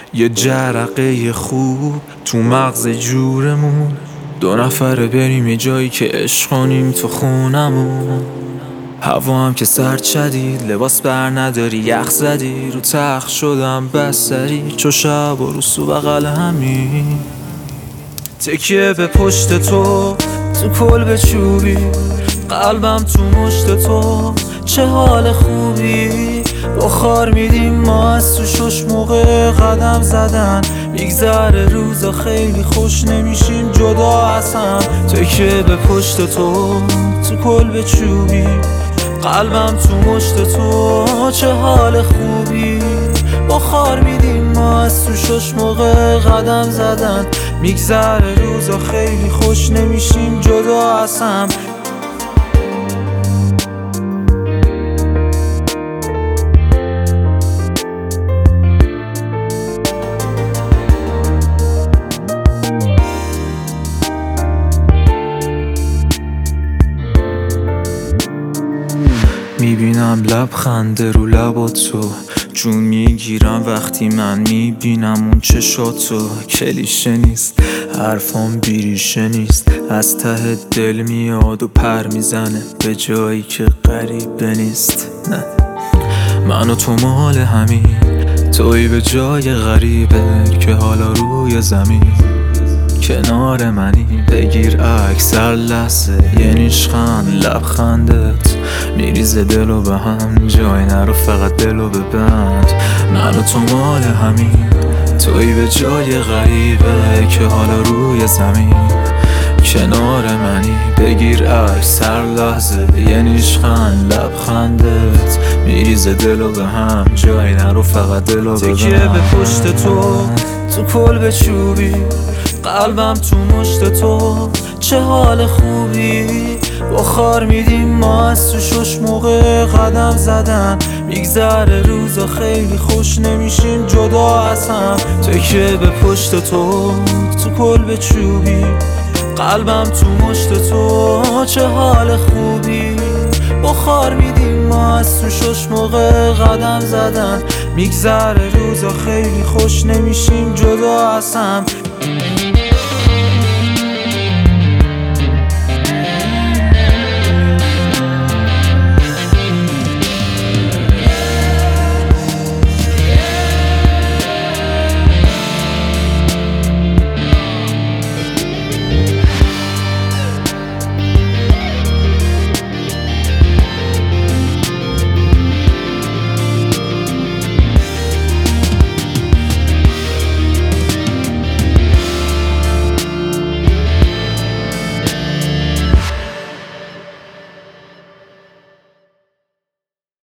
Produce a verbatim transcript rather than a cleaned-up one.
یه جرقه خوب تو مغز جورمون، دو نفره بریم یه جایی که عشق کنیم تو خونمون. هوا هم که سرد شدید، لباس بر نداری یخ زدی، رو تخت شدم بستری چو شب و روز تو بغل همین. تکیه به پشت تو تو کلبه چوبی، قلبم تو مشت تو چه حال خوبی. بخار میدیم ما از تو شش موقع قدم زدن، میگذره روزا خیلی خوش نمیشیم جدا از هم. تکیه به پشت تو تو کلبه چوبی، قلبم تو مشت تو چه حال خوبی. بخار میدیم ما از تو شش موقع قدم زدن، میگذره روزا خیلی خوش نمیشیم جدا از هم. میبینم لبخند رو لباتو، جون میگیرم وقتی من میبینم اون چشاتو. کلیشه نیست حرفام بیریشه نیست، از ته دل میاد و پر میزنه به جایی که غریبه نیست. نه من و تو مال همین، توی به جای غریبه که حالا روی زمین کنار منی. بگیر عکس هر لحظه یه نیشخند لبخندت میریزه دلو به هم، جای نرو فقط دلو ببند. من و تو مال همین، توی به جای غریبه که حالا روی زمین کنار منی. بگیر عکس هر لحظه یه نیشخند لبخندت میریزه دلو به هم، جای نرو فقط دلو ببند. تکیه به پشت تو تو کلبه چوبی، قلبم تو مشت تو چه حال خوبی. بخار میدیم ما از تو شش موقع قدم زدن، میگذره روزا خیلی خوش نمیشیم جدا از هم. تکیه به پشت تو تو کلبه چوبی، قلبم تو مشت تو چه حال خوبی. بخار میدیم ما از تو شش موقع قدم زدن، میگذره روزا خیلی خوش نمیشیم جدا از هم.